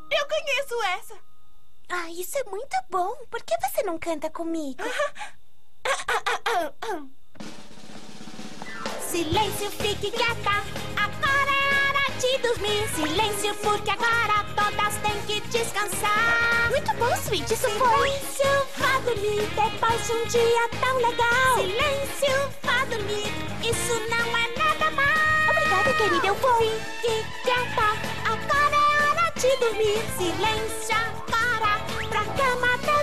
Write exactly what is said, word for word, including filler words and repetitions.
Eu conheço essa. Ah, isso é muito bom. Por que você não canta comigo? Silêncio, fique quieta. Agora é hora de dormir. Silêncio, porque agora todas têm que descansar. Muito bom, Sweet. Isso foi. Silêncio, vá dormir depois de um dia tão legal. Silêncio, vá dormir. Isso não é nada mal. Obrigada, querida. Eu vou. Fique quieta. Agora é hora de dormir. Silêncio, agora pra cama deitar.